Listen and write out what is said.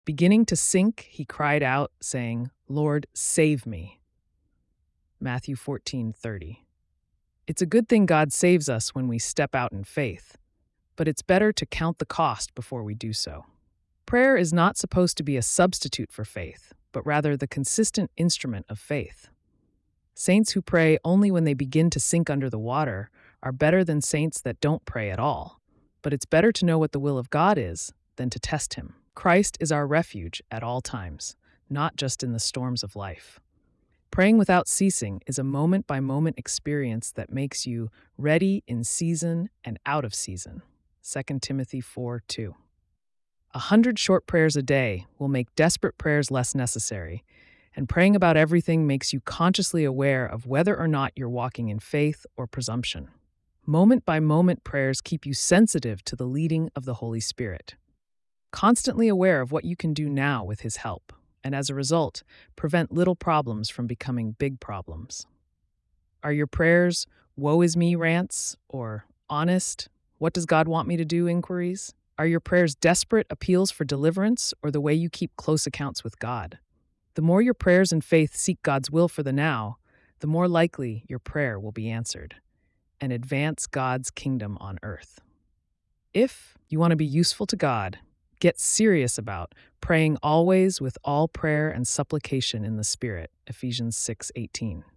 Beginning to sink, he cried out, saying, "Lord, save me." Matthew 14:30. It's a good thing God saves us when we step out in faith, but it's better to count the cost before we do so. Prayer is not supposed to be a substitute for faith, but rather the consistent instrument of faith. Saints who pray only when they begin to sink under the water are better than saints that don't pray at all. But it's better to know what the will of God is than to test Him. Christ is our refuge at all times, not just in the storms of life. Praying without ceasing is a moment by moment experience that makes you ready in season and out of season. 2 Timothy 4:2. 100 short prayers a day will make desperate prayers less necessary, and praying about everything makes you consciously aware of whether or not you're walking in faith or presumption. Moment by moment prayers keep you sensitive to the leading of the Holy Spirit, constantly aware of what you can do now with His help, and as a result, prevent little problems from becoming big problems. Are your prayers woe is me rants or honest, what does God want me to do inquiries? Are your prayers desperate appeals for deliverance or the way you keep close accounts with God? The more your prayers and faith seek God's will for the now, the more likely your prayer will be answered and advance God's kingdom on earth. If you want to be useful to God, get serious about praying always with all prayer and supplication in the Spirit, Ephesians 6:18.